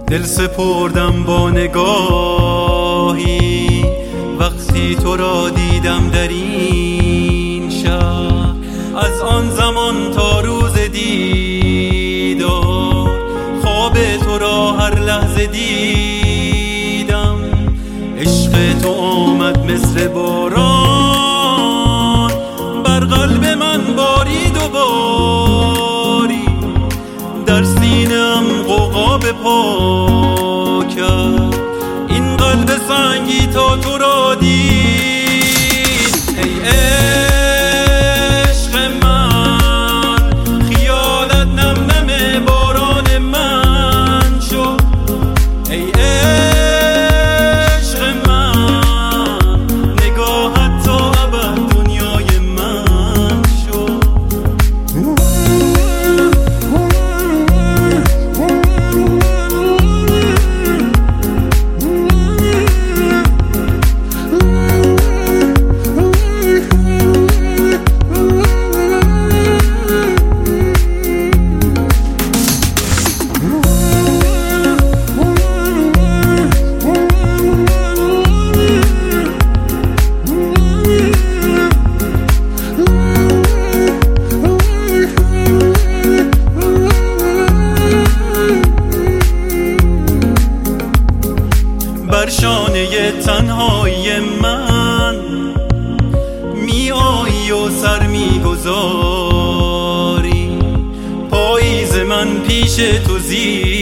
دل سپردم با نگاهی وقتی تو را دیدم در این شهر. از آن زمان تا روز دیدار خواب تو را هر لحظه دیدم. عشق تو آمد مثل باران بر قلب من بارید و باری، در سینه‌ام غوغا به پا کرد این قلب سنگی تا تو را دید. ای عشق من خیالت نم نم باران من شد. ای عشق من نگاهت تا ابد دنیای من شد. بر شانه تنهایی من می آیی و سر می گذاری، پاییز من پیش تو زیر